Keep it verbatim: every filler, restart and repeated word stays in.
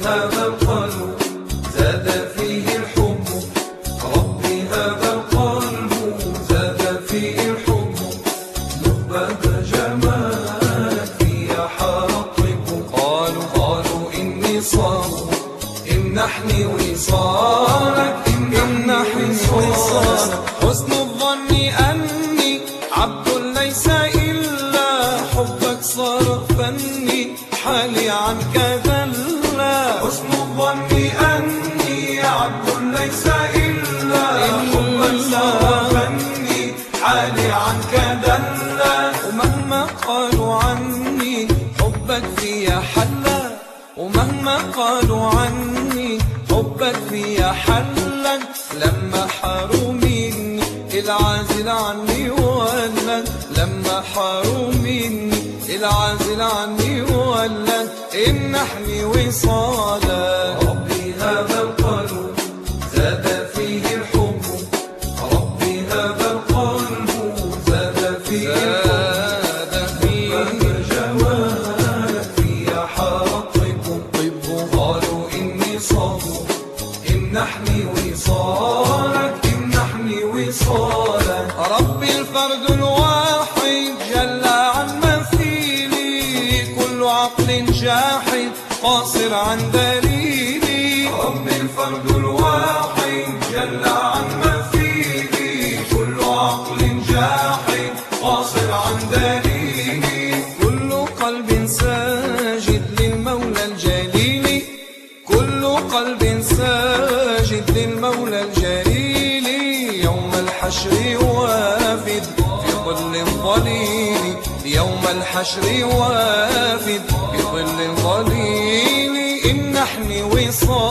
هذا القلب زاد فيه الحب، ربي هذا القلب زاد فيه الحب، نخبة جمالك في حار الطب. قالوا قالوا إني صار امنحني وصالك، امنحني وصالك. حسن الظن أني عبد ليس إلا حبك صار فني، حالي عنك ذلا. حسن الظن أني عبد ليس إلا حبك صار فني، حالي عنك ذلا. ومهما قالوا عني حبك فيا حلا، ومهما قالوا عني حبك فيا حلا، لما حاروا مني العازل عني ولد، لما حاروا مني العازل عني ولد، امنحني وصالا. ربي هذا القلب زاد فيه الحب، ربي هذا القلب زاد فيه الحب، جمالك في حار الطب. قالوا إني صبور امنحني وصالك، امنحني وصالك. ربي الفرد الواحد جل عن مثيلي، كل عقل جاحد قاصر عن دليلي. ربي الفرد الواحد جل عن مثيلي، كل عقل جاحد قاصر عن دليلي. كل قلب ساجد للمولى الجليل، كل قلب ساجد للمولى الجليل، يوم الحشر وافد في ظل ظليل، يوم الحشر وافد في ظل ظليل، امنحني وصال.